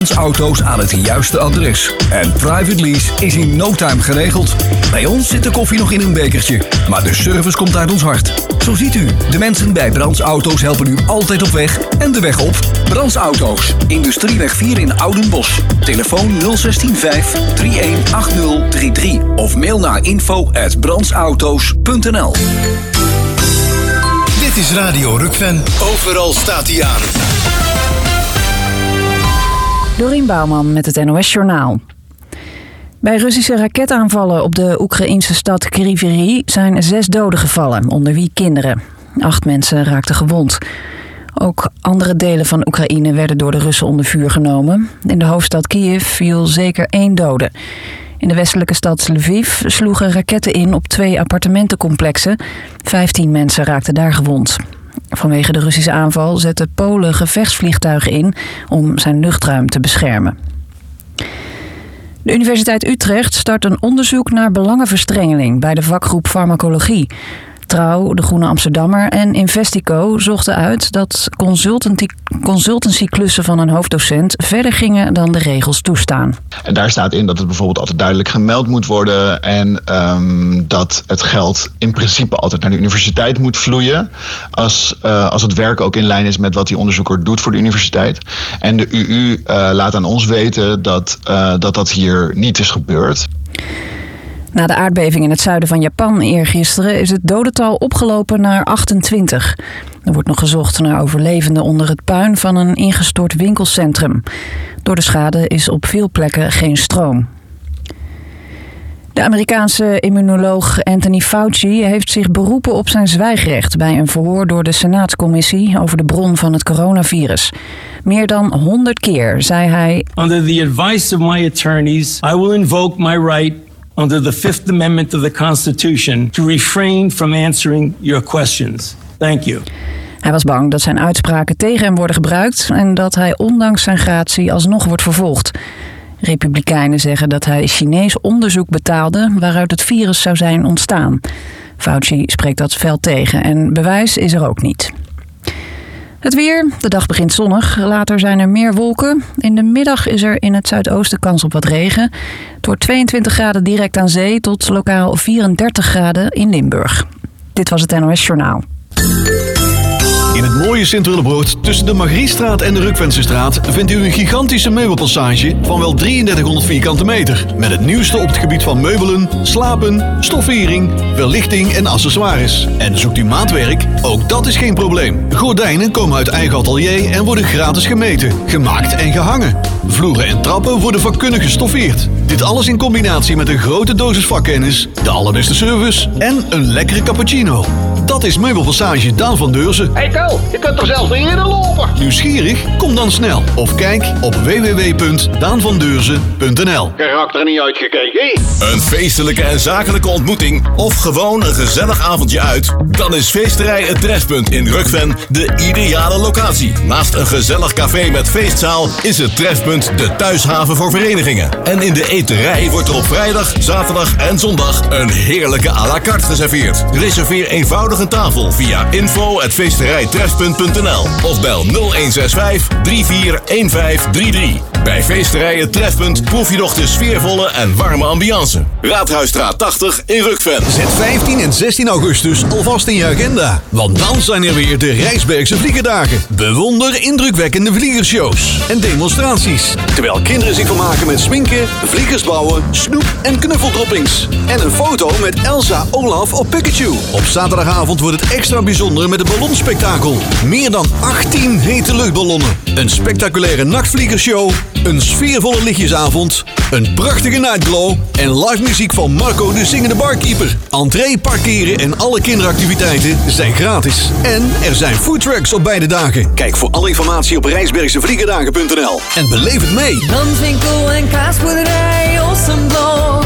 Auto's aan het juiste adres. En private lease is in no time geregeld. Bij ons zit de koffie nog in een bekertje, maar de service komt uit ons hart. Zo ziet u, de mensen bij Brands Auto's helpen u altijd op weg en de weg op. Brands Auto's, Industrieweg 4 in Oudenbosch. Telefoon 016 318033 of mail naar info@brandsauto's.nl. Dit is Radio Rukven. Overal staat hij aan. Dorien Bouwman met het NOS-journaal. Bij Russische raketaanvallen op de Oekraïnse stad Kryvyi zijn 6 doden gevallen, onder wie kinderen. 8 mensen raakten gewond. Ook andere delen van Oekraïne werden door de Russen onder vuur genomen. In de hoofdstad Kiev viel zeker 1 dode. In de westelijke stad Lviv sloegen raketten in op 2 appartementencomplexen. 15 mensen raakten daar gewond. Vanwege de Russische aanval zetten Polen gevechtsvliegtuigen in om zijn luchtruim te beschermen. De Universiteit Utrecht start een onderzoek naar belangenverstrengeling bij de vakgroep farmacologie. Trouw, De Groene Amsterdammer en Investico zochten uit dat consultancy-klussen van een hoofddocent verder gingen dan de regels toestaan. En daar staat in dat het bijvoorbeeld altijd duidelijk gemeld moet worden en dat het geld in principe altijd naar de universiteit moet vloeien als het werk ook in lijn is met wat die onderzoeker doet voor de universiteit. En de UU laat aan ons weten dat hier niet is gebeurd. Na de aardbeving in het zuiden van Japan eergisteren is het dodental opgelopen naar 28. Er wordt nog gezocht naar overlevenden onder het puin van een ingestort winkelcentrum. Door de schade is op veel plekken geen stroom. De Amerikaanse immunoloog Anthony Fauci heeft zich beroepen op zijn zwijgrecht bij een verhoor door de Senaatscommissie over de bron van het coronavirus. Meer dan 100 keer zei hij: Under the advice of my attorneys, I will invoke my right under the Fifth Amendment of the Constitution to refrain from answering your questions. Thank you. Hij was bang dat zijn uitspraken tegen hem worden gebruikt en dat hij ondanks zijn gratie alsnog wordt vervolgd. Republikeinen zeggen dat hij Chinees onderzoek betaalde waaruit het virus zou zijn ontstaan. Fauci spreekt dat fel tegen en bewijs is er ook niet. Het weer. De dag begint zonnig. Later zijn er meer wolken. In de middag is er in het zuidoosten kans op wat regen. Het wordt 22 graden direct aan zee tot lokaal 34 graden in Limburg. Dit was het NOS Journaal. In het mooie Sint-Willebroord tussen de Margriestraat en de Rukvensestraat vindt u een gigantische meubelpassage van wel 3300 vierkante meter. Met het nieuwste op het gebied van meubelen, slapen, stoffering, verlichting en accessoires. En zoekt u maatwerk? Ook dat is geen probleem. Gordijnen komen uit eigen atelier en worden gratis gemeten, gemaakt en gehangen. Vloeren en trappen worden vakkundig gestoffeerd. Dit alles in combinatie met een grote dosis vakkennis, de allerbeste service en een lekkere cappuccino. Dat is Meubelpassage Daan van Deurzen. Hey Kel, je kunt toch zelfs niet eerder lopen? Nieuwsgierig? Kom dan snel. Of kijk op www.daanvandeurzen.nl. Karakter er niet uitgekeken. Een feestelijke en zakelijke ontmoeting of gewoon een gezellig avondje uit? Dan is Feesterij Het Trefpunt in Rukven de ideale locatie. Naast een gezellig café met feestzaal is het Trefpunt de thuishaven voor verenigingen. En in de eterij wordt er op vrijdag, zaterdag en zondag een heerlijke à la carte geserveerd. Reserveer eenvoudig een tafel via info@feesterijtrefpunt.nl of bel 0165 341533. Bij Feesterij Het Trefpunt proef je nog de sfeervolle en warme ambiance. Raadhuisstraat 80 in Rukven. Zet 15 en 16 augustus alvast in je agenda. Want dan zijn er weer de Rijsbergse Vliegerdagen. Bewonder indrukwekkende vliegershows en demonstraties. Terwijl kinderen zich vermaken met sminken, vliegers bouwen, snoep en knuffeldroppings. En een foto met Elsa, Olaf of Pikachu. Op zaterdagavond wordt het extra bijzonder met een ballonspektakel. Meer dan 18 hete luchtballonnen. Een spectaculaire nachtvliegershow. Een sfeervolle lichtjesavond. Een prachtige nightglow. En live muziek van Marco de Zingende Barkeeper. Entree, parkeren en alle kinderactiviteiten zijn gratis. En er zijn foodtrucks op beide dagen. Kijk voor alle informatie op rijsbergsevliegerdagen.nl. En beleef het mee. Landwinkel en kaasboerderij Ossenblok.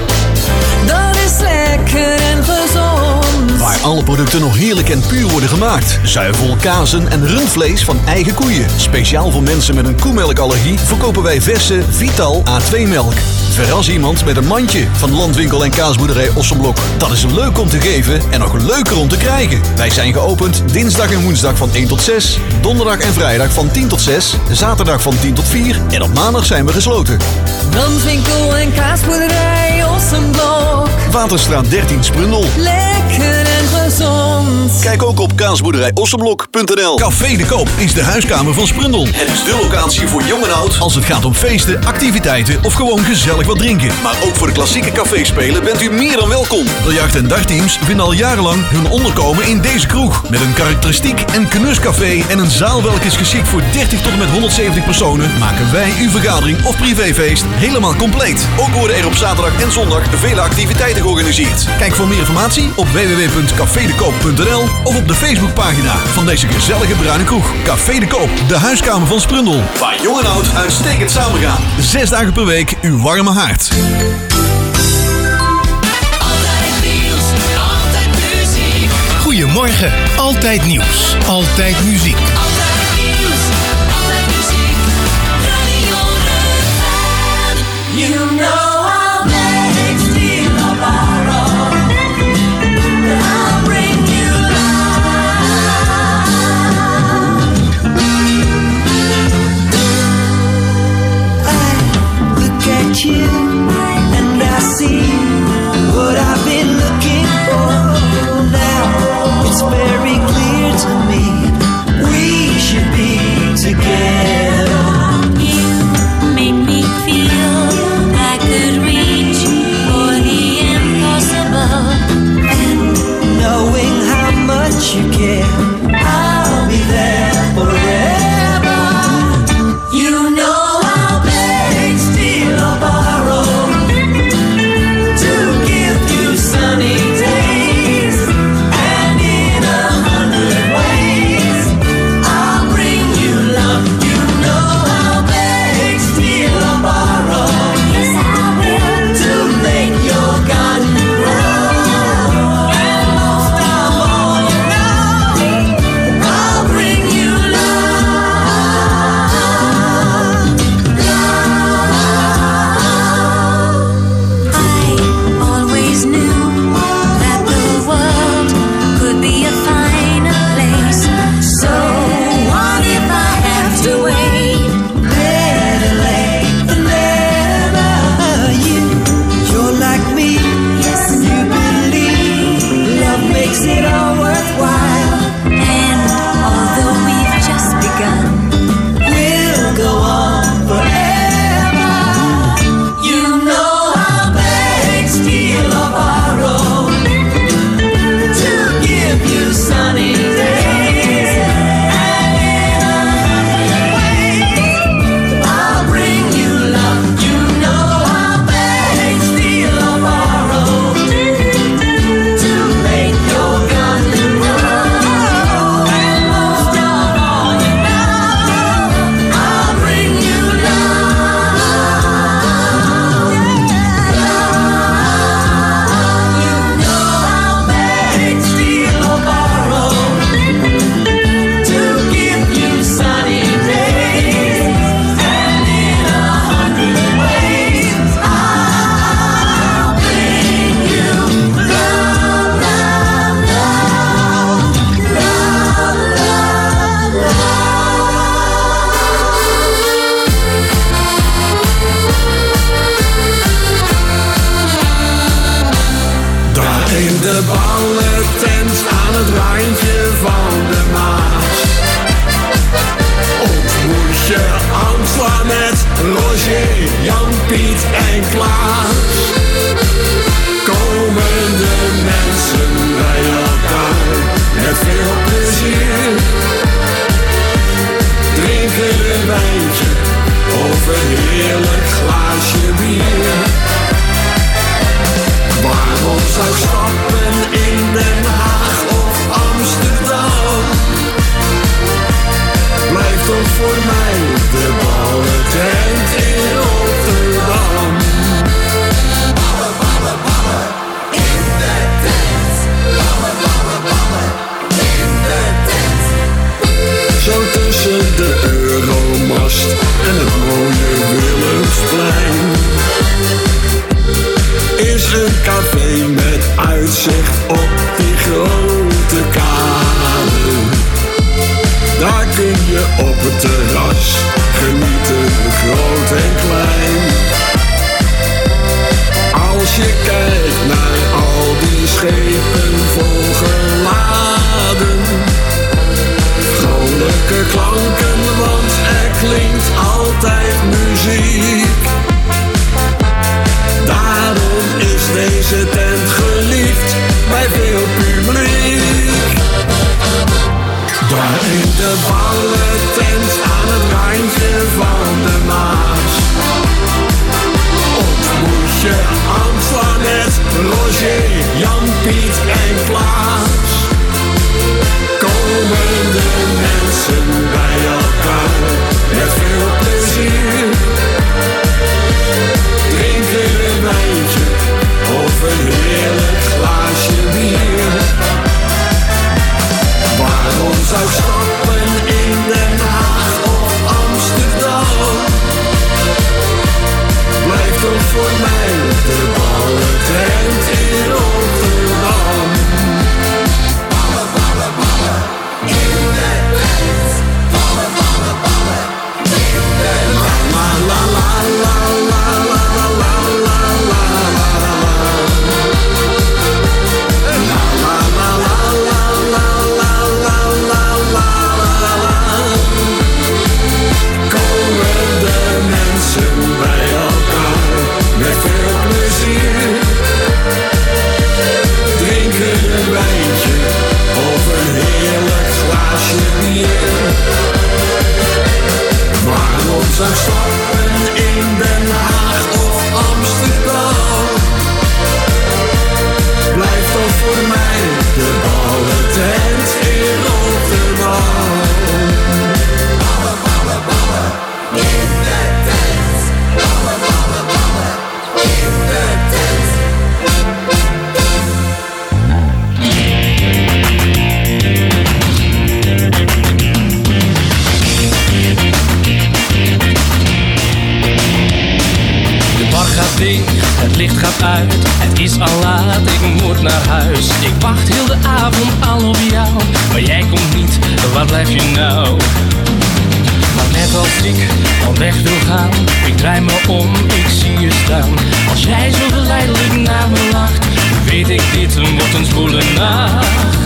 Dat is lekker en gezond. Waar alle producten nog heerlijk en puur worden gemaakt. Zuivel, kazen en rundvlees van eigen koeien. Speciaal voor mensen met een koemelkallergie verkopen wij verse Vital A2 melk. Verras iemand met een mandje van Landwinkel en Kaasboerderij Ossenblok. Dat is leuk om te geven en nog leuker om te krijgen. Wij zijn geopend dinsdag en woensdag van 1 tot 6, donderdag en vrijdag van 10 tot 6, zaterdag van 10 tot 4 en op maandag zijn we gesloten. Landwinkel en Kaasboerderij Ossenblok. Waterstraat 13 Sprundel. Lekker en gezond. Kijk ook op kaasboerderijossenblok.nl. Café de Koop is de huiskamer van Sprundel. Het is de locatie voor jong en oud als het gaat om feesten, activiteiten of gewoon gezellig wat drinken. Maar ook voor de klassieke caféspelen bent u meer dan welkom. Biljart- en dartteams vinden al jarenlang hun onderkomen in deze kroeg. Met een karakteristiek en knuscafé en een zaal welke is geschikt voor 30 tot en met 170 personen, maken wij uw vergadering of privéfeest helemaal compleet. Ook worden er op zaterdag en zondag vele activiteiten georganiseerd. Kijk voor meer informatie op www.cafedekoop.nl of op de Facebookpagina van deze gezellige bruine kroeg. Café de Koop, de huiskamer van Sprundel. Waar jong en oud uitstekend samengaan. 6 dagen per week uw warme haard. Altijd nieuws, altijd muziek. Goedemorgen, altijd nieuws, altijd muziek. Altijd nieuws, altijd muziek. Radio Ruggen. You know I'll make steal or borrow. I'll bring you at you and I see what I've been looking for. Now it's very clear to me we should be together. You make me feel I could reach for the impossible. And knowing how much you care, I'll be there forever. You know I'll beg, steal or borrow to give you sunny days, and in 100 ways I'll bring you love. You know I'll beg, steal or borrow, yes I will, to make your garden grow. And most of all, you know I'll bring you love. I always knew that the world could be a finer place. So what if I have to wait? Better late than never. You're like me, Yes, you believe love makes it all worthwhile. and although we've just begun, We'll go on forever. you know I'll beg, steal or borrow to give you sunny days, and in 100 ways I'll bring you love. You know I'll beg, steal or borrow to make your garden grow. And most of all, you know I'll bring you love. You know I'll beg, steal or borrow to give you sunny days, and in 100 ways I'll bring you love, love, love, love, love, Daar in de ballentent aan het randje van de Maas ontmoet je Antoinette, Roger, Jan, Piet en Klaas. Komen de mensen bij elkaar met veel plezier, drinken een wijntje of een heerlijk glaasje bier. Waarom zou ik stappen in Den Haag of Amsterdam? Blijft toch voor mij de ballentent in Rotterdam. Ballen, ballen, ballen, in de tent. Ballen, ballen, ballen, in de tent. Zo tussen de Euromast en het mooie Willemsplein gaat dicht, het licht gaat uit. Het is al laat, ik moet naar huis. Ik wacht heel de avond al op jou, maar jij komt niet, waar blijf je nou? Maar net als ik al weg wil gaan, ik draai me om, ik zie je staan. Als jij zo geleidelijk naar me lacht, weet ik dit wordt een zwoele nacht.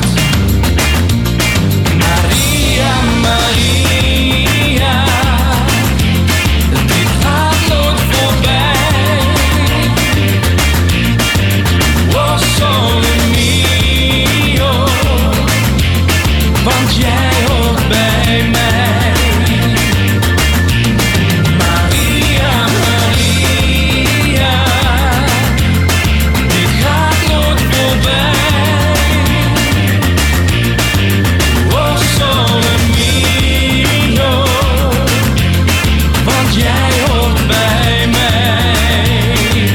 Maria, Maria, dit gaat nooit voorbij. Oh, sole mio, want jij hoort bij mij. Maria, Maria, dit gaat nooit voorbij. Oh, sole mio, want jij hoort bij mij.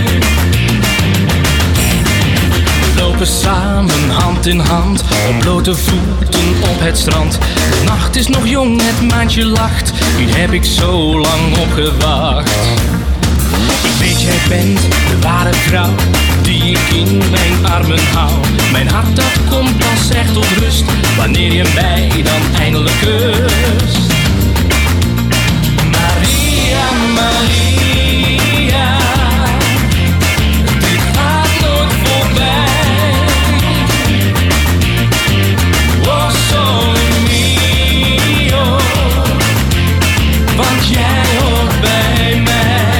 We lopen samen hand in hand, op blote voeten op het strand. De nacht is nog jong, het maandje lacht, hier heb ik zo lang op gewacht. Ik weet jij bent de ware vrouw, die ik in mijn armen hou. Mijn hart dat komt pas echt tot rust, wanneer je mij dan eindelijk kust. Maria, Maria, dit gaat nooit voorbij. Oh, sole mio, want jij hoort bij mij.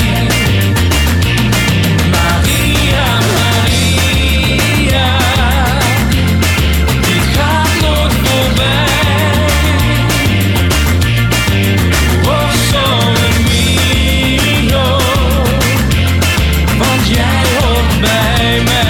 Maria, Maria, dit gaat nooit voorbij. Oh, sole mio, want jij hoort bij mij.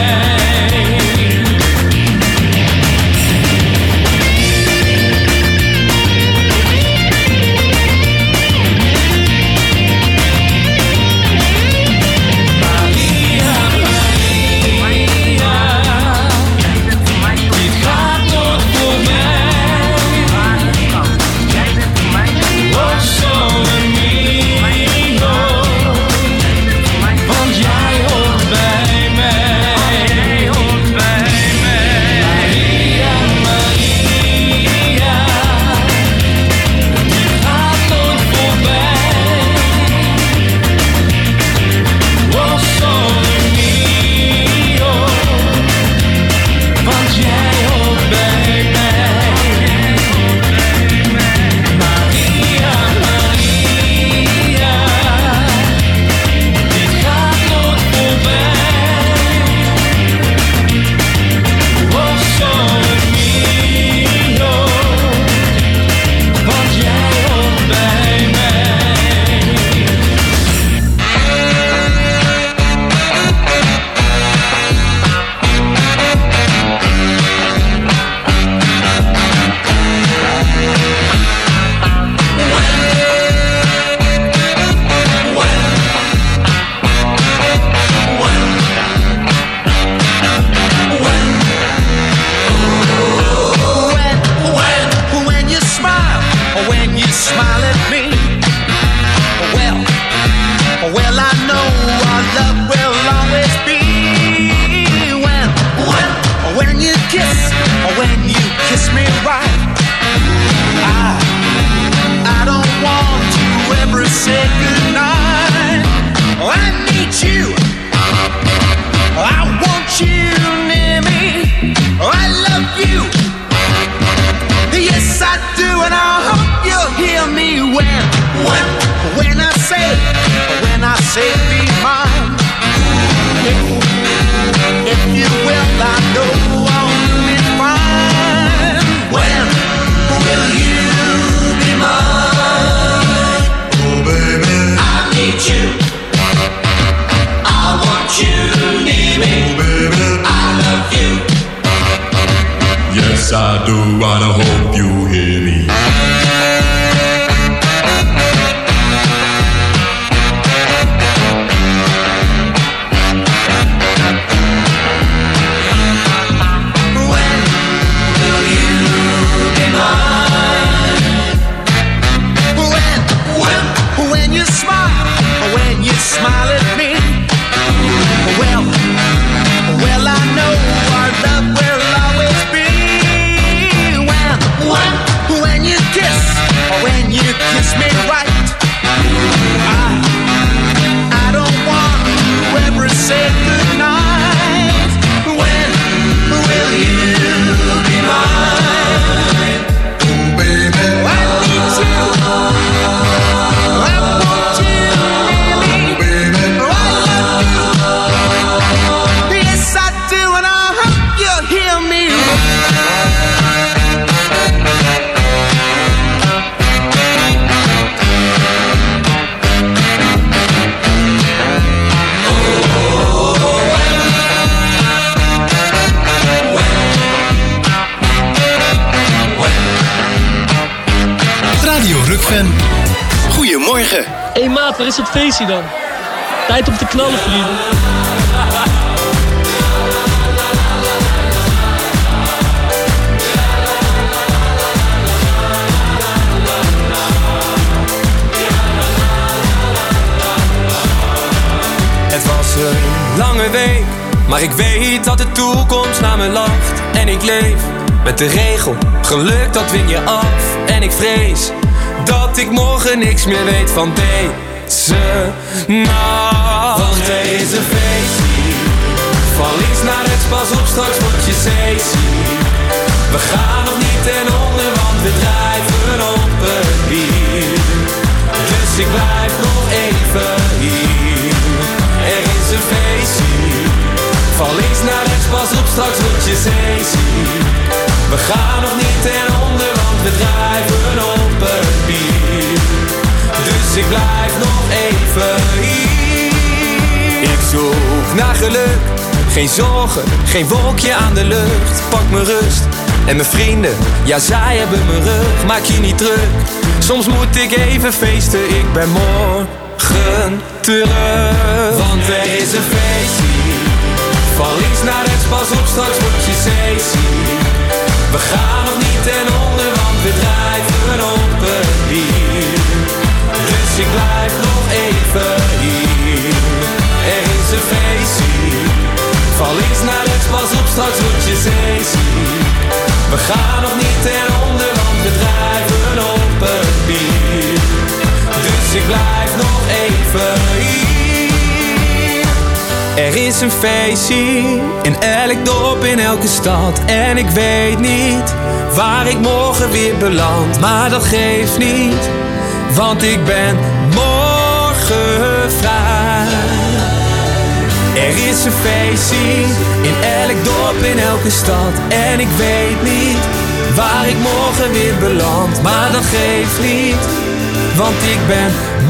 Yes, I do, and I hope you hear me. When you smile at me, waar is het feestje dan? Tijd om te knallen, vrienden. Het was een lange week, maar ik weet dat de toekomst naar me lacht. En ik leef met de regel, geluk dat win je af. En ik vrees dat ik morgen niks meer weet van deze nacht. Want er is een feestje, van links naar rechts, pas op, straks word je zeeziek. We gaan nog niet ten onder, want we drijven op het bier. Dus ik blijf nog even hier. Er is een feestje, van links naar rechts, pas op, straks word je zeeziek. We gaan nog niet ten onder, want we drijven op het bier. Dus ik blijf nog even hier. Ik zoek naar geluk, geen zorgen, geen wolkje aan de lucht. Pak mijn rust en mijn vrienden, ja zij hebben mijn rug. Maak je niet druk, soms moet ik even feesten. Ik ben morgen terug. Want er is een feestje, van links naar rechts, pas op, straks word je zeeziek. We gaan nog niet ten onder, want we drijven op het bier. Dus ik blijf nog even hier. Er is een feestje, van links naar rechts, pas op, straks word je zeeziek. We gaan nog niet ten onder, want we drijven op het bier. Dus ik blijf nog even hier. Er is een feestje in elk dorp, in elke stad. En ik weet niet waar ik morgen weer beland. Maar dat geeft niet, want ik ben morgen vrij. Er is een feestje in elk dorp, in elke stad. En ik weet niet waar ik morgen weer beland. Maar dat geeft niet, want ik ben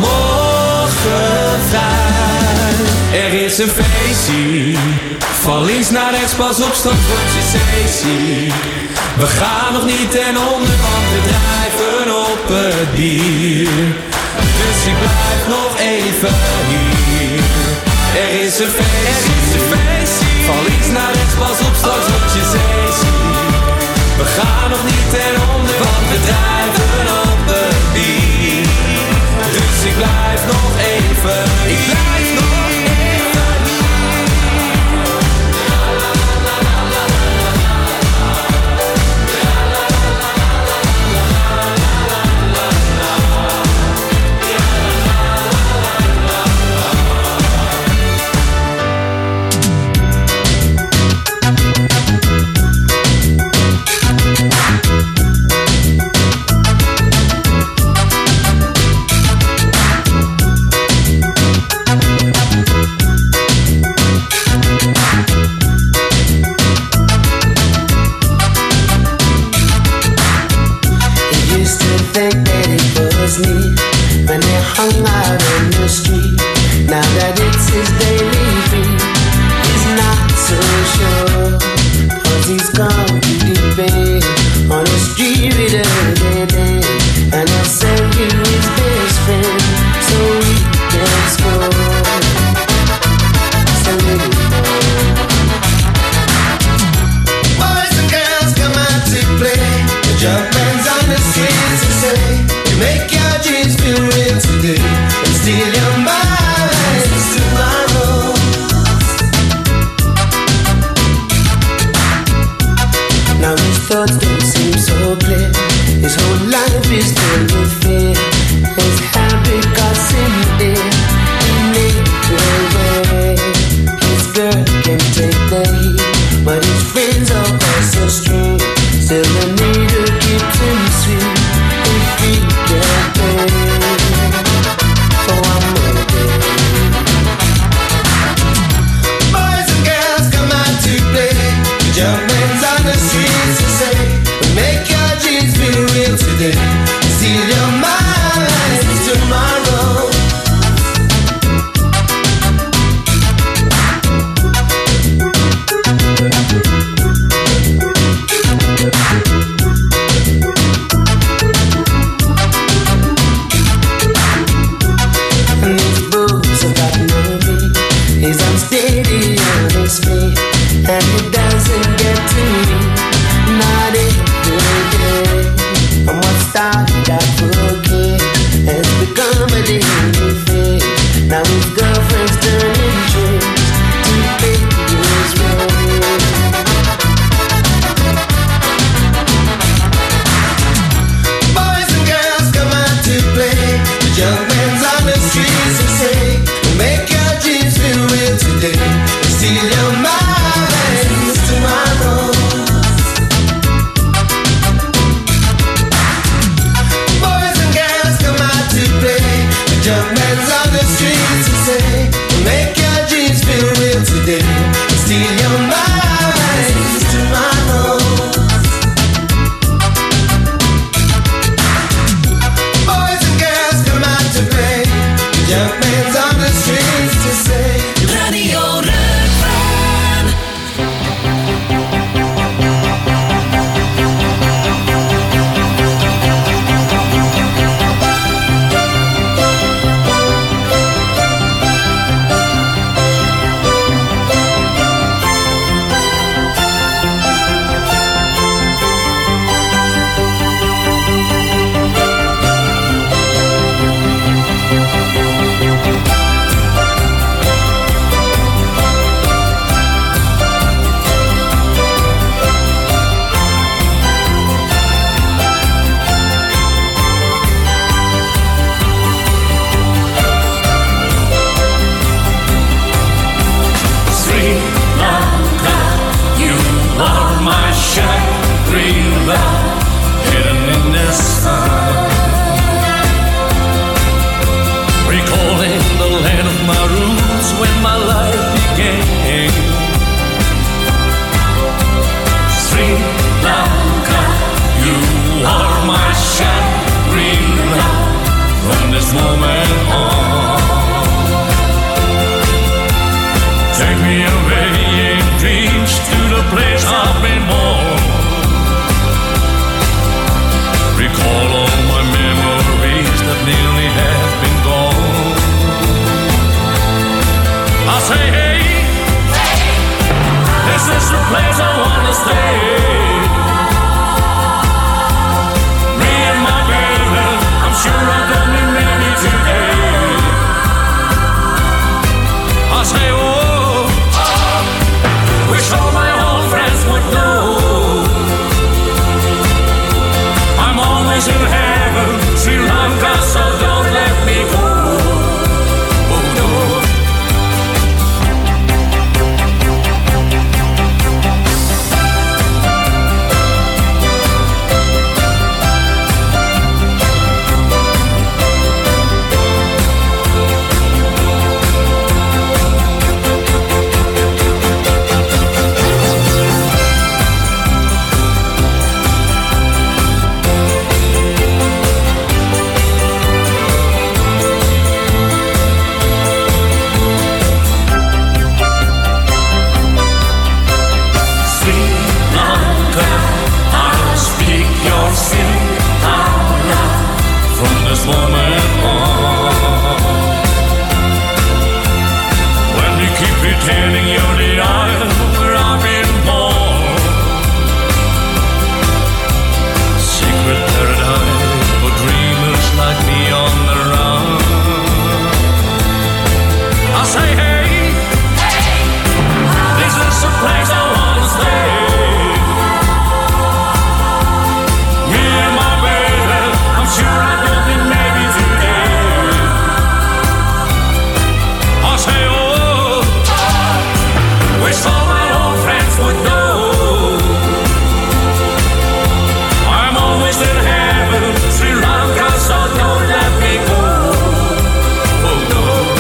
morgen vrij. Er is een feestje, van links naar rechts, pas op, straks word je zeeziek. We gaan nog niet ten onder, want we drijven op het bier. Dus ik blijf nog even hier. Er is een feestje, van links naar rechts, pas op, straks word je zeeziek. We gaan nog niet ten onder, want we drijven op het bier. Dus ik blijf nog even hier. a chance to say Radio Rukven. Hidden in the sun, recalling the land of my roots when my life began. Sri Lanka, you are my Shangri-La from this moment on. Take me away in dreams to the place I've been born. Recall all my memories that nearly have been gone. I say, hey, this is the place I wanna stay. Me and my baby, I'm sure I'm gonna be married today. I say, oh, wish all my old friends would know I'm always in heaven, Sri Lanka, so don't let me go. Oh no. Moment on. When you keep pretending you're the island where I've been born, secret paradise for dreamers like me on the run. I say, hey, this is the place I wanna stay. Me and my baby, I'm sure I don't be maybe today. I say, oh, wish all my old friends would know I'm always in heaven, Sri Lanka, so don't let me go. Oh no.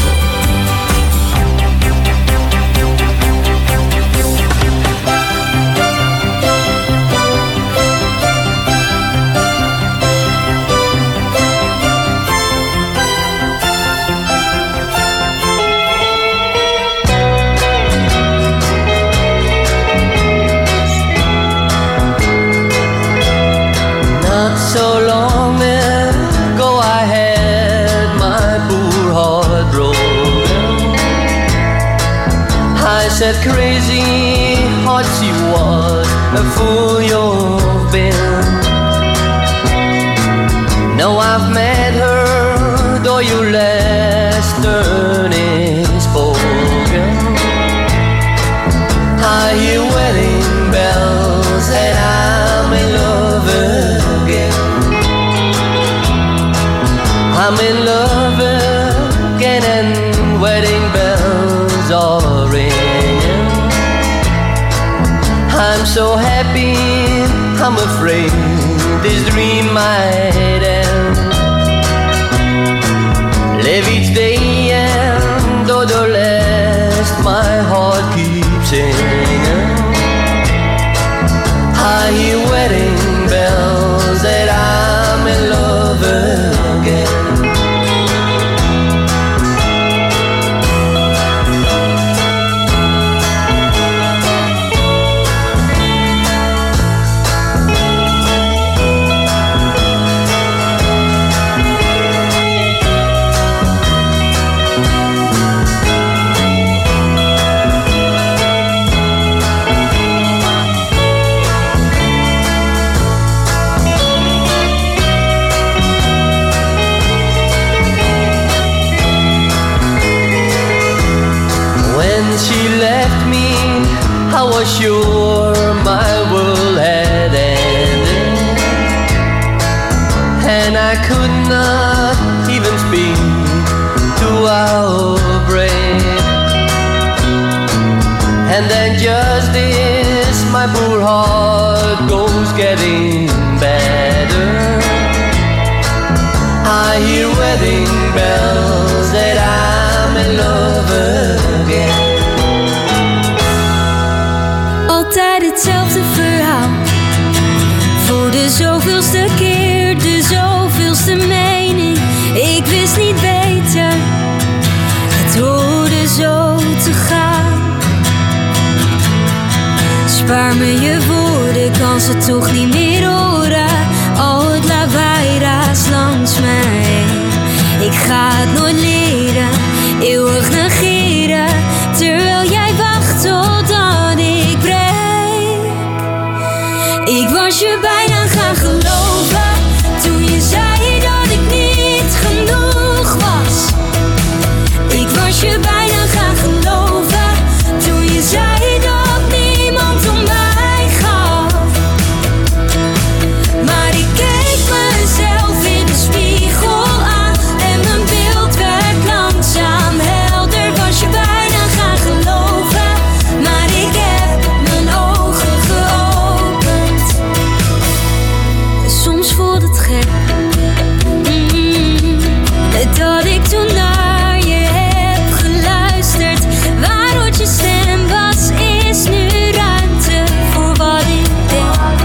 Not so long ago I had my poor heart broken. I said, crazy heart, she was a fool you've been. Now I've met her, though your last turn is spoken. I hear wedding bells and I'm in love again. I'm in love again and wedding bells are ringing. I'm so happy, I'm afraid this dream might end. Live each day and though the last my heart keeps singing. I hear wedding bells that I'm in love again. When she left me, I was sure my world had ended, and I could not even speak to our break. And then just this, my poor heart goes getting better. I hear wedding bells that I'm in love again. Altijd hetzelfde verhaal. Voor de zoveelste keer, de zoveelste mening. Ik wist niet beter, het hoorde zo te gaan. Spaar me je woorden, kan ze toch niet meer horen. Al het lawaai raast langs mij heen. Ik ga het nooit leren, eeuwig negeren, terwijl jij wacht totdat ik breek. Ik was je bijna gaan geloven, toen je zei dat ik niet genoeg was. Ik was je bijna gaan geloven, toen je zei dat niemand om mij gaf. Maar ik keek mezelf in de spiegel aan en mijn beeld werd langzaam helder. Was je bijna gaan geloven, maar ik heb mijn ogen geopend. Soms voelt het gek, dat ik toen naar je heb geluisterd. Waar ooit je stem was, is nu ruimte voor wat ik denk.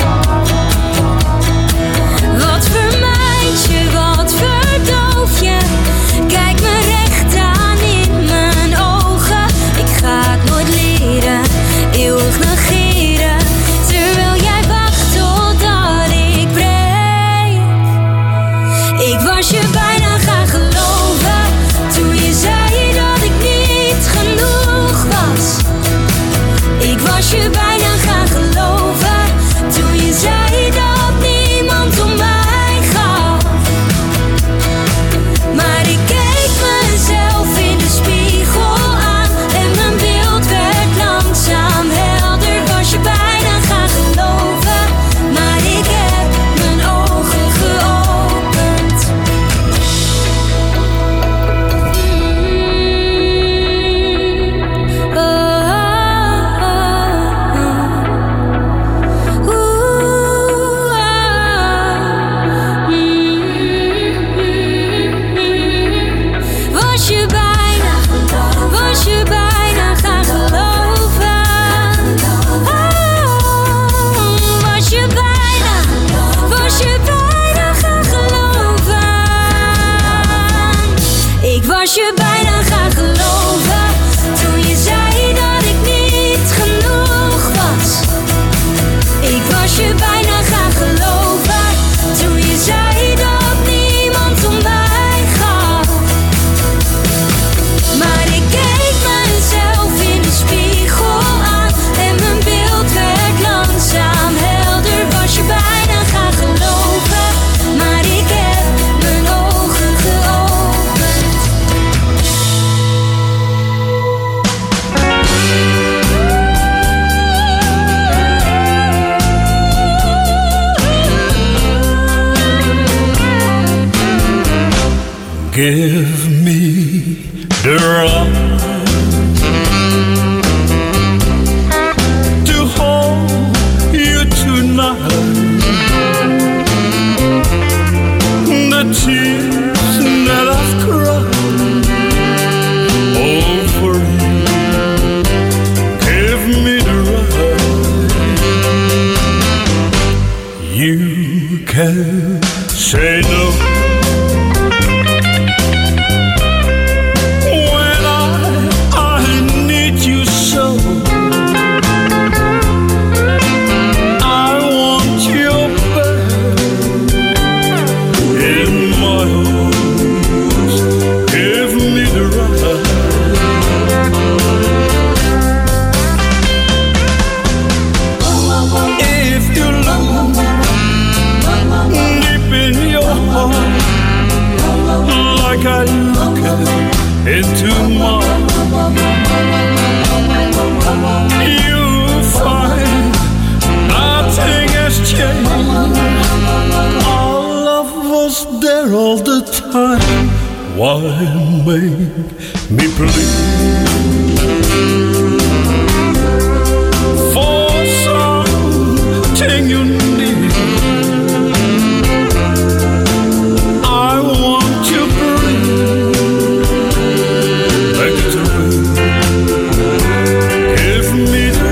Wat vermijd je, wat verdoof je? Kijk me recht aan in mijn ogen. Ik ga het nooit leren, eeuwig negeren, terwijl jij wacht totdat ik breek. Ik was je bijna gaan geloven, toen je zei dat ik niet genoeg was. Ik was je bijna gaan geloven, toen je zei dat niemand om mij gaf. Maar ik keek mezelf in de spiegel aan en mijn beeld werd langzaam helder. Was je bijna gaan geloven, maar ik heb mijn ogen geopend. Was je bijna gaan geloven? Was je bijna gaan geloven? Ik was je bijna gaan geloven, toen je zei dat ik niet genoeg was. Ik was je bijna gaan geloven, toen je zei dat niemand om mij gaf. Maar ik keek mezelf in de spiegel aan en mijn beeld werd langzaam helder. Was je bijna gaan geloven, maar ik heb mijn ogen geopend. Give me the right to hold you tonight. The tears that I've cried over you. Give me the right. You can say no when I you'll find nothing has changed. Our love was there all the time. Why make me bleed for something you need? I want to bring back to me. Give me the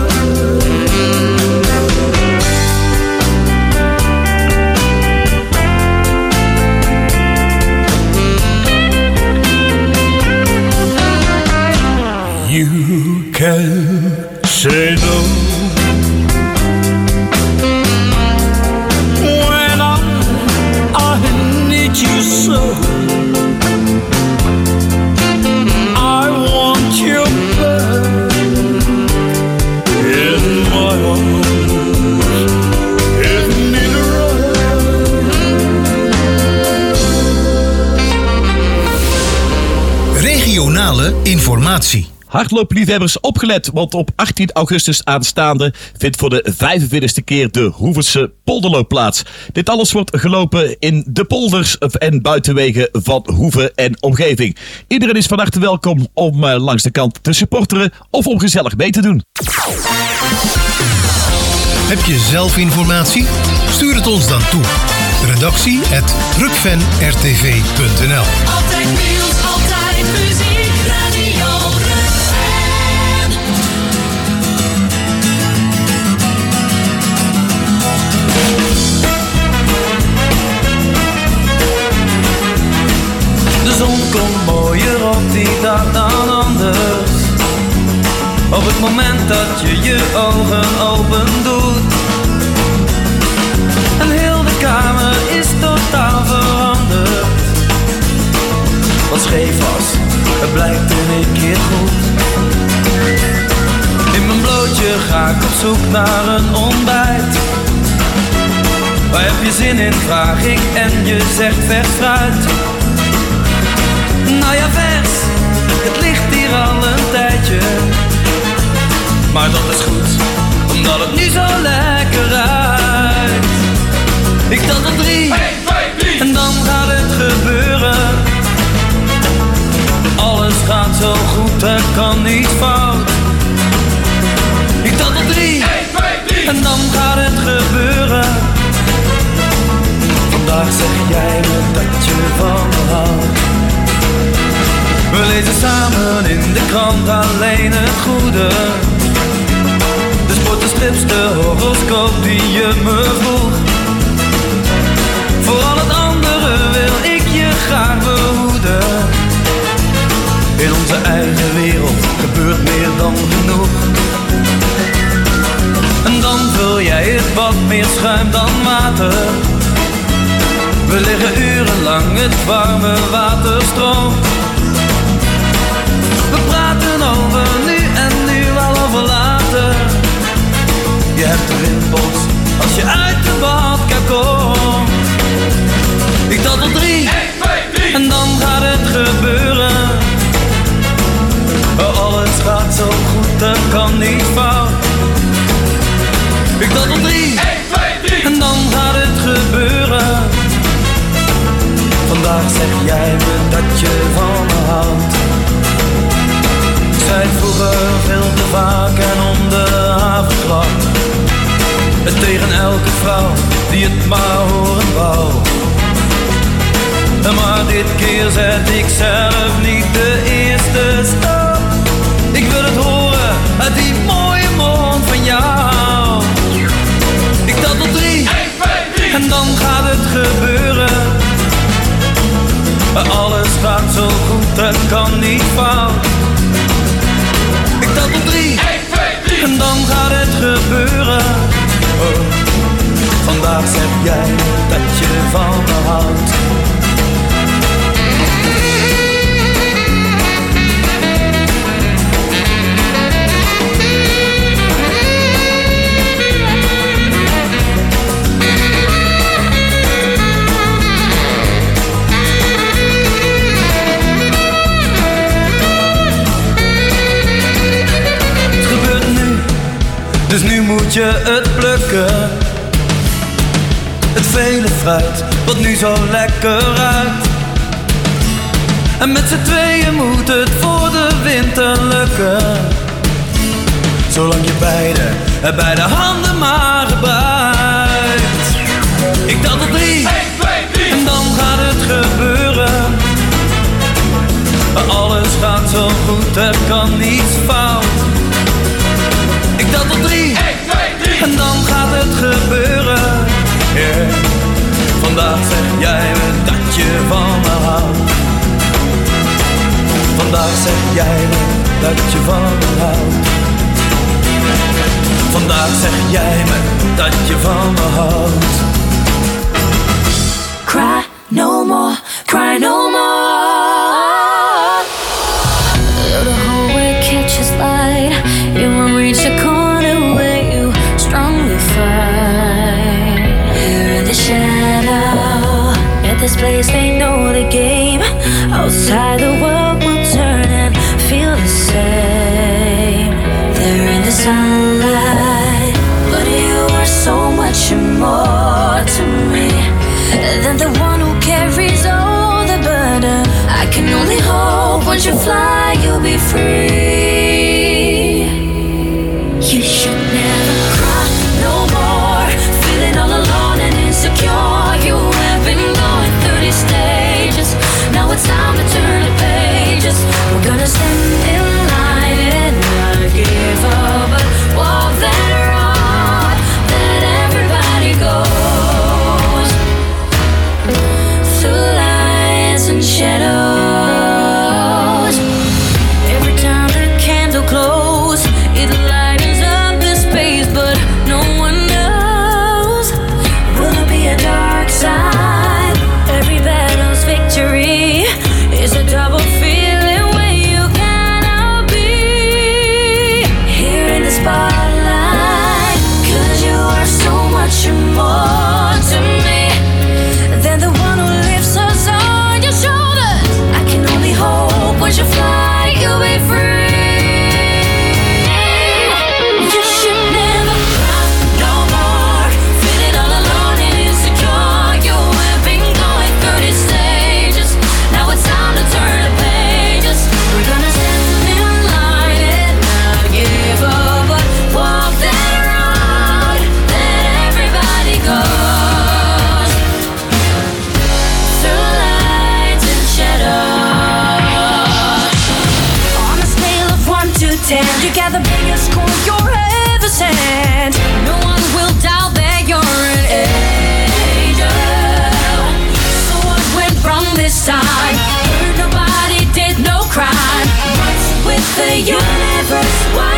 you can say no when I need you so. I want you back in my arms. Give me the right. Regionale informatie. Hardloopliefhebbers opgelet, want op 18 augustus aanstaande vindt voor de 45e keer de Hoevense Polderloop plaats. Dit alles wordt gelopen in de polders en buitenwegen van Hoeve en omgeving. Iedereen is van harte welkom om langs de kant te supporteren of om gezellig mee te doen. Heb je zelf informatie? Stuur het ons dan toe. redactie@rukfenrtv.nl. Altijd nieuws, altijd muziek, Radio Rukven. De zon komt mooier op die dag dan anders. Op het moment dat je je ogen open doet. En heel de kamer is totaal veranderd. Wat scheef was, het blijkt in één keer goed. In mijn blootje ga ik op zoek naar een ontbijt. Waar heb je zin in, vraag ik en je zegt vers fruit. Nou ja, vers, het ligt hier al een tijdje. Maar dat is goed, omdat het nu zo lekker ruikt. Ik tel tot 3, 1, 2, 3. En dan gaat het gebeuren. Alles gaat zo goed, er kan niet fout. Ik tel tot 3, 1, 2, 3. En dan gaat het gebeuren. Vandaag zeg jij me dat je van me houdt. We lezen samen in de krant alleen het goede. De sport, de strips, de horoscoop die je me vroeg. Voor al het andere wil ik je graag behoeden. In onze eigen wereld gebeurt meer dan genoeg. En dan vul jij het bad meer schuim dan water. We liggen urenlang, het warme water stroomt. We praten over nu en nu wel over later. Je hebt rimpels als je uit de badkamer komt. Ik tel tot 3, 1, 2, 3. En dan gaat het gebeuren. Alles gaat zo goed, er kan niet fout. Ik tel tot 3, 1, 2, 3. En dan gaat het gebeuren. Vandaag zeg jij me dat je van me houdt. Ik zei het vroeger veel te vaak en om de havenklap. En tegen elke vrouw die het maar horen wou. Maar dit keer zet ik zelf niet de eerste stap. Ik wil het horen uit die mooie mond van jou. Ik tel tot 3, 1, 2, 3. En dan gaat het gebeuren. Alles gaat zo goed, er kan niet fout. Ik tel tot 3, 1, 2, 3. En dan gaat het gebeuren. Vandaag zeg jij dat je van me houdt. je het plukken. Het vele fruit wat nu zo lekker ruikt. En met z'n tweeën moet het voor de winter lukken. Zolang je beide handen maar gebruikt. Ik tel tot 3, 1, 2, 3. En dan gaat het gebeuren. Alles gaat zo goed, er kan niets fout. Ik tel tot 3, 1, 2, 3. En dan gaat het gebeuren. Yeah. Vandaag zeg jij me dat je van me houdt. Vandaag zeg jij me dat je van me houdt. Vandaag zeg jij me dat je van me houdt. Cry no more, cry no more. Though the whole way catches light, you won't reach a corner where you strongly fight. Here in the shadow, at this place they know the game. Outside the world will turn and feel the same. They're in the sunlight, but you are so much more to me than the one who carries all the burden. I can only hope once you fly you'll be free. You should never cry no more, feeling all alone and insecure. You have been going through these stages, now it's time to turn the pages. We're gonna stand in line and not give up, but walk that road that everybody goes. Through lights and shadows. Every time the candle glows, it lightens up the space, but no one knows. Will there be a dark side? Every battle's victory is a double feeling where you cannot be. Here in the spotlight, 'cause you are so much more to me than the one who lifts us on your shoulders. I can only hope once you fly you'll be free. You should never cry no more, feeling all alone and insecure. You have been going through these stages, now it's time to turn the pages. We're gonna stand in line and not give up, but walk that road that everybody goes. Through lights and shadows. On a scale of 1 to 10, you got the biggest score you're ever sent. No one will doubt that you're an angel. So what went wrong this time? Heard nobody did no crime. What's with the universe? Why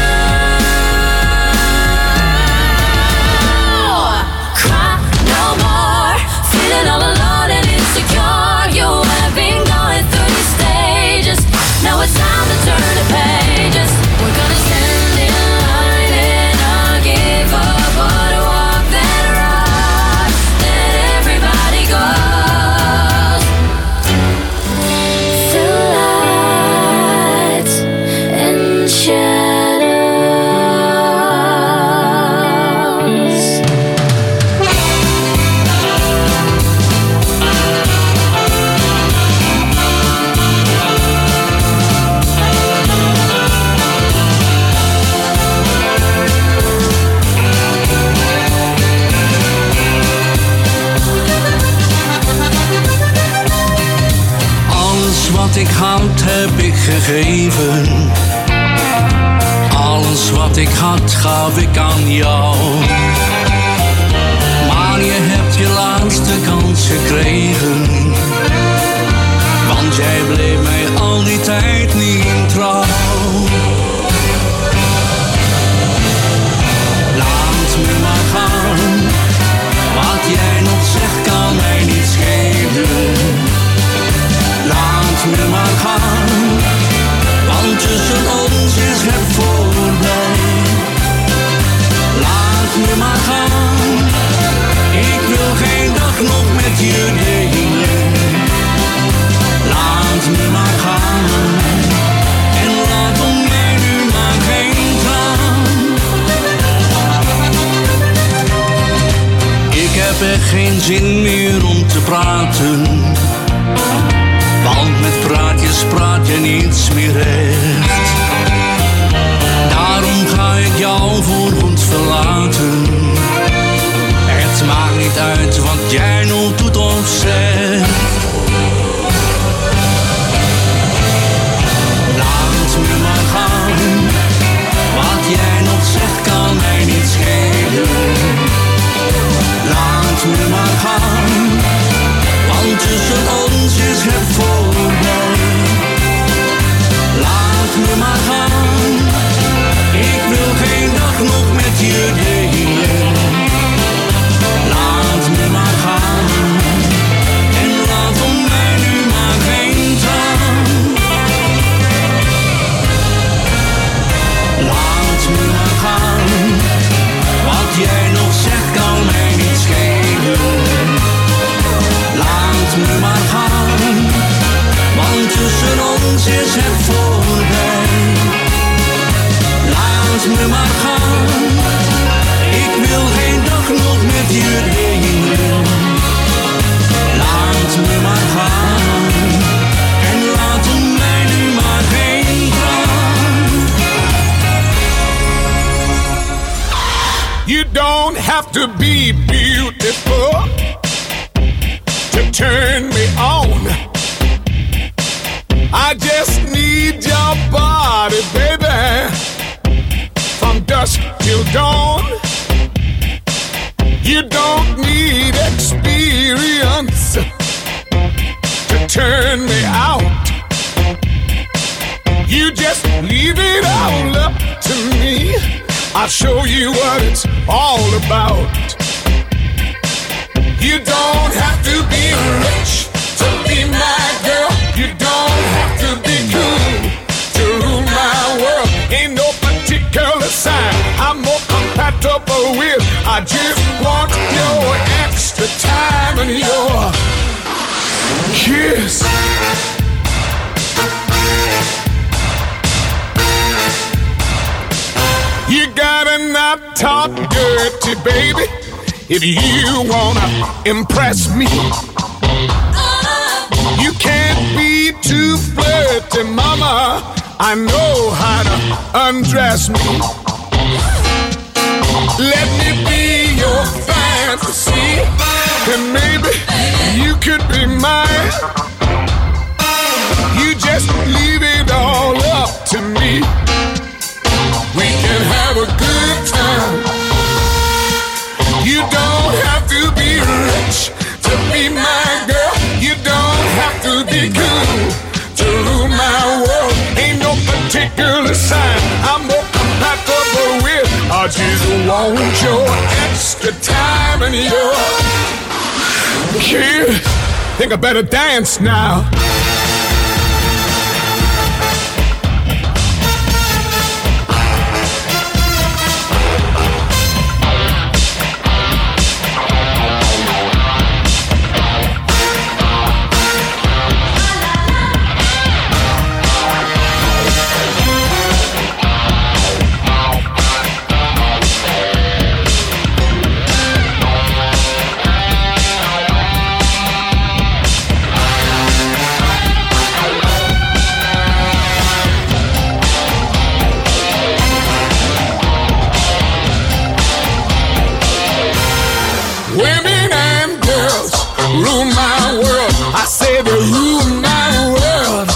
now? Cry no more, feeling all alone and insecure. You have been going through these stages, now it's time to turn the pages. We're gonna stand in line and not give up, but walk that road that everybody goes. Through lights and shadows. Alles wat ik had heb ik gegeven. Alles wat ik had gaf ik aan jou. Maar je hebt je laatste kans gekregen. Want jij bleef mij al die tijd niet trouw. Laat me maar gaan. Wat jij nog zegt kan mij niet schelen. Laat me maar gaan, want tussen ons is het voorbij. Laat me maar gaan, ik wil geen dag nog met je delen. Laat me maar gaan. geen zin meer om te praten. Want met praatjes praat je niets meer recht. Daarom ga ik jou voorgoed verlaten. Het maakt niet uit wat jij nog doet of zegt. Laat me maar gaan. Wat jij nog zegt kan mij niet schelen. Laat me maar gaan. Want tussen ons is het voorbij. Laat me maar gaan. Ik wil geen dag nog met je delen. Laat me maar gaan. En laat om mij nu maar geen traan. Laat me maar gaan. Wat jij nog zegt kan mij niet schelen. Laat me maar gaan. Want tussen ons is het voorbij. Laat me maar gaan. Ik wil geen dag nog met je delen. Laat me maar gaan. En laat om mij nu maar geen traan. You don't have to be beautiful to turn me on. I just need your body, baby, from dusk till dawn. You don't need experience to turn me out. You just leave it all up to me. I'll show you what it's all about. You don't have to be rich to be my girl. You don't have to be cool to rule my world. Ain't no particular sign I'm more compatible with. I just want your extra time and your kiss. You gotta not talk dirty, baby, if you wanna impress me. You can't be too flirty, mama. I know how to undress me. Let me be your fantasy, and maybe you could be mine. You just leave it all up to me. We can have a good time. You don't have to be rich to be my girl. You don't have to be cool to rule my world. Ain't no particular sign I'm more compatible with. I just want your extra time and your kiss. Think I better dance now. Women and girls rule my world. I say they rule my world.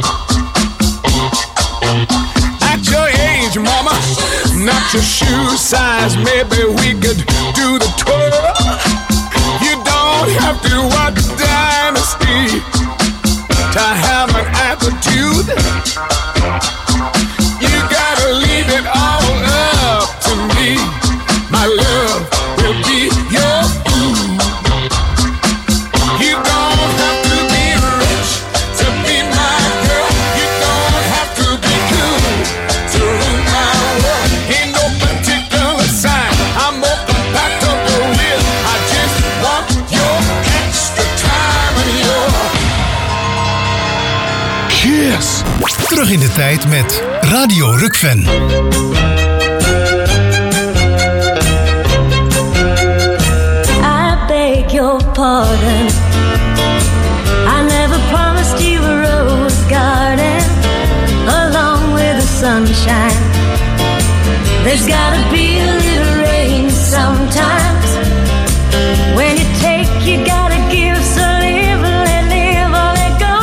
At your age, mama, not your shoe size, maybe we could do the twirl. You don't have to watch Dynasty to have an attitude. You gotta leave it all up to me. My love will be your food. You don't have to be rich to be my girl. You don't have to be cool to rule my world. Ain't no particular sign I'm more compatible with. I just want your extra time and your kiss. Terug in de tijd met Radio Rukven. I beg pardon. I never promised you a rose garden along with the sunshine. There's gotta be a little rain sometimes. When you take, you gotta give. So live, let go.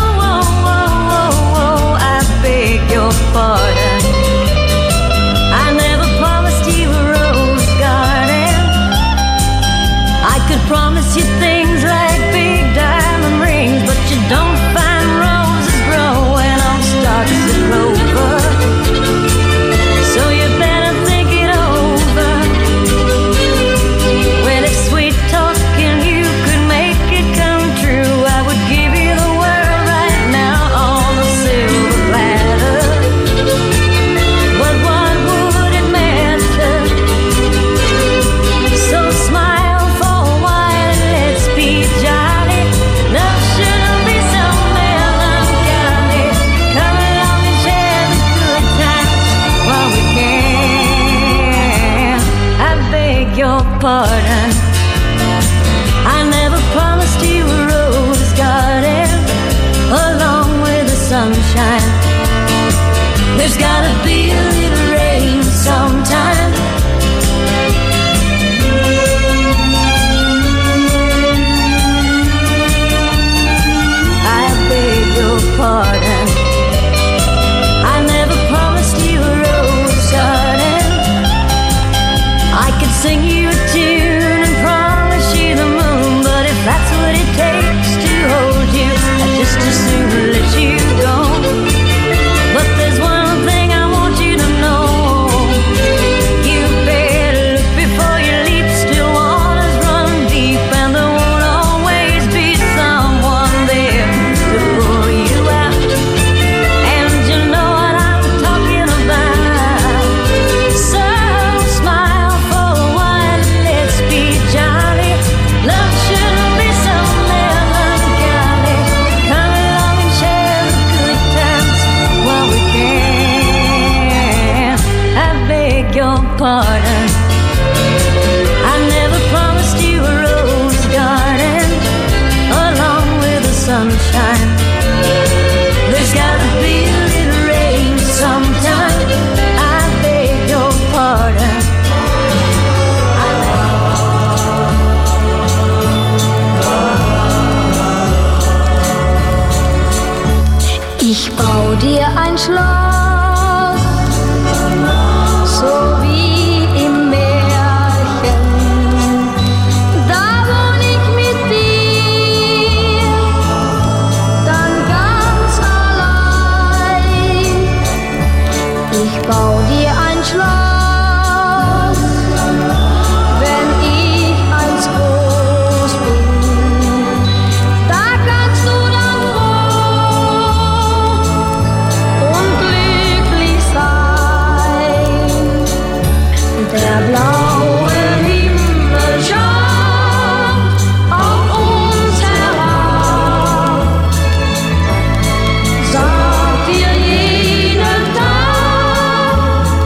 I beg your pardon. I never promised you a rose garden. I could promise you things like big diamond rings, but you don't find roses growing on stalks of clover. So you better think it over. Well, if sweet talking you could make it come true, I would give you the world right now on a silver platter. But what would it matter? So smile for a while and let's be jolly. Love shouldn't be so melancholy. Come along and share the good times while we can. I beg your pardon. I never promised you a rose garden along with the sunshine. There's gotta be a little rain sometime. I beg your pardon. I never promised you a rose garden. I could sing you a tune and promise you the moon, but if that's what it takes to hold you, I'd just as soon let you go. But there's one thing I want you to know. You better look before you leap. Still waters run deep, and there won't always be someone there to pull you out. And you know what I'm talking about. So smile for a while, let's be jolly. Love shouldn't be so melancholy. Come along and share the good times while we can. I beg your pardon. I never promised you a rose garden along with the sunshine. There's gotta be a little rain sometime. I beg your pardon. Ich bau dir ein Schloss, so wie im Märchen. Da wohn ich mit dir, dann ganz allein. Ich bau dir ein Schloss, wenn ich eins groß bin. Da kannst du dann und glücklich sein. Der blaue Himmel schaut auf uns herab, sagt dir jeden Tag,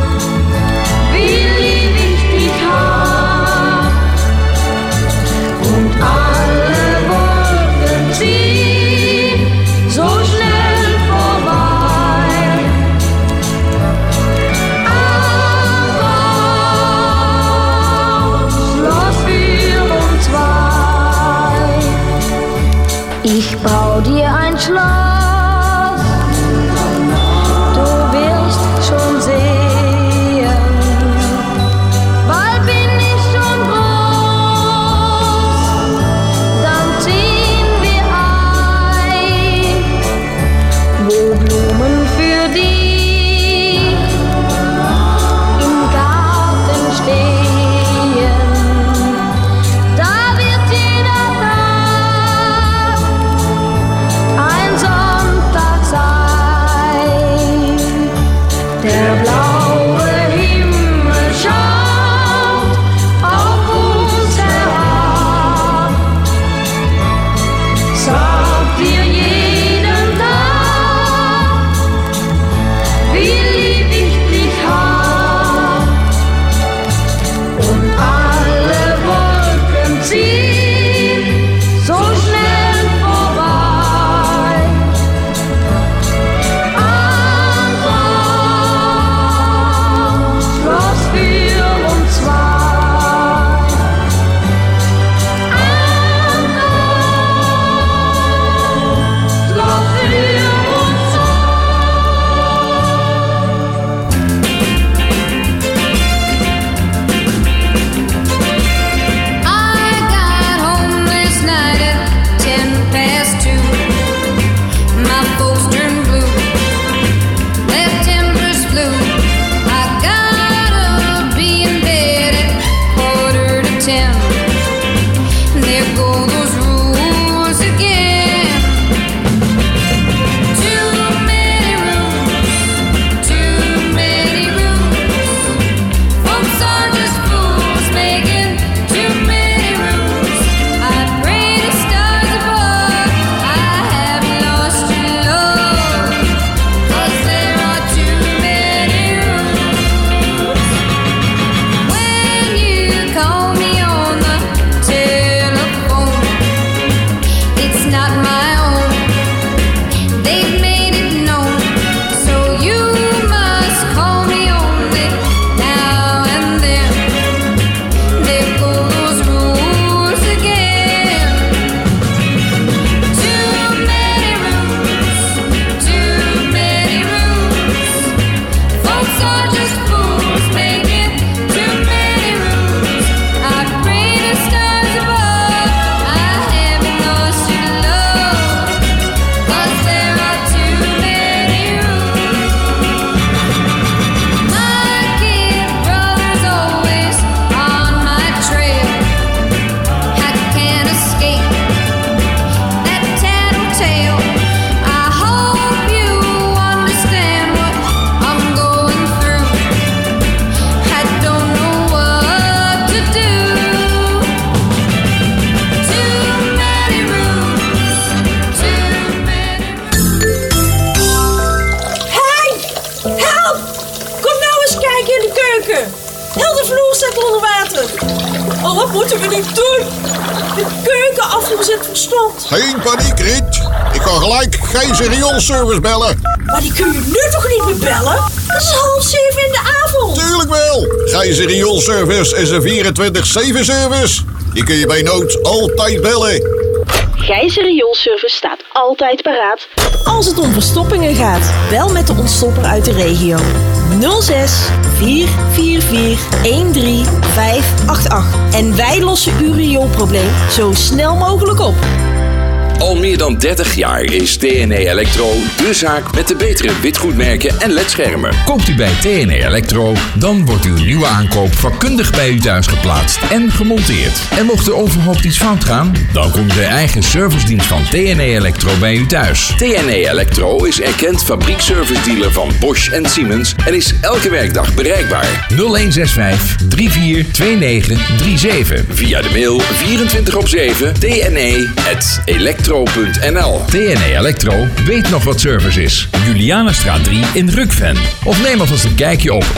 Heel de vloer staat onder water. Oh, wat moeten we nu doen? De keukenafvoer zit verstomd. Geen paniek, Riet. Ik kan gelijk Gijzer rioolservice bellen. Maar die kun je nu toch niet meer bellen? Het is 6:30 in de avond. Tuurlijk wel. Gijzer rioolservice is een 24/7 service. Die kun je bij nood altijd bellen. Gijzer rioolservice staat altijd paraat. Als het om verstoppingen gaat, bel met de ontstopper uit de regio. 06 444 13588. En wij lossen uw rioolprobleem zo snel mogelijk op. Al meer dan 30 jaar is TNE Electro de zaak met de betere witgoedmerken en ledschermen. Koopt u bij TNE Electro, dan wordt uw nieuwe aankoop vakkundig bij u thuis geplaatst en gemonteerd. En mocht er onverhoopt iets fout gaan, dan komt de eigen servicedienst van TNE Electro bij u thuis. TNE Electro is erkend fabriekservice-dealer van Bosch en Siemens en is elke werkdag bereikbaar. 0165 342937. Via de mail 24/7 tne@electro.nl. TNE Electro weet nog wat service is. Julianastraat 3 in Rukven. Of neem alvast een kijkje op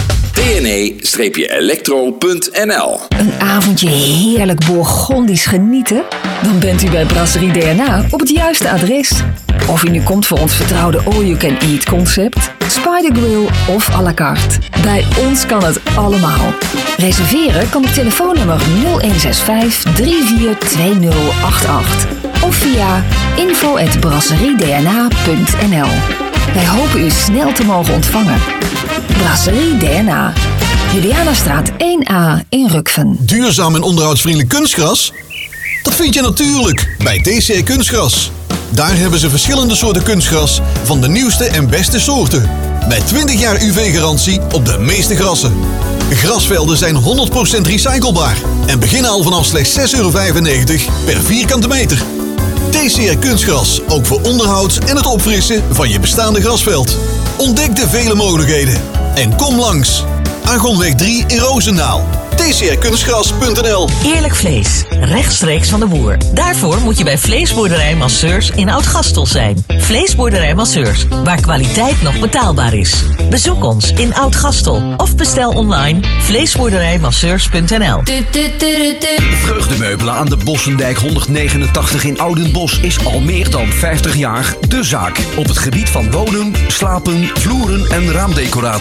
tne-electro.nl. Een avondje heerlijk Bourgondisch genieten? Dan bent u bij Brasserie DNA op het juiste adres. Of u nu komt voor ons vertrouwde all-you-can-eat concept, Spider Grill of à la carte. Bij ons kan het allemaal. Reserveren kan op telefoonnummer 0165 342088 of via info@brasseriedna.nl. Wij hopen u snel te mogen ontvangen. Brasserie DNA. Julianastraat 1A in Rukven. Duurzaam en onderhoudsvriendelijk kunstgras? Dat vind je natuurlijk bij TCR Kunstgras. Daar hebben ze verschillende soorten kunstgras van de nieuwste en beste soorten. Met 20 jaar UV-garantie op de meeste grassen. Grasvelden zijn 100% recyclebaar en beginnen al vanaf slechts €6,95 per vierkante meter. TCR Kunstgras, ook voor onderhoud en het opfrissen van je bestaande grasveld. Ontdek de vele mogelijkheden en kom langs. Argonweg 3 in Roosendaal. tcrkunstgras.nl. Eerlijk vlees, rechtstreeks van de boer. Daarvoor moet je bij Vleesboerderij Masseurs in Oud-Gastel zijn. Vleesboerderij Masseurs, waar kwaliteit nog betaalbaar is. Bezoek ons in Oud-Gastel of bestel online vleesboerderijmasseurs.nl. Vreugdemeubelen aan de Bossendijk 189 in Oudenbosch is al meer dan 50 jaar de zaak. Op het gebied van wonen, slapen, vloeren en raamdecoratie.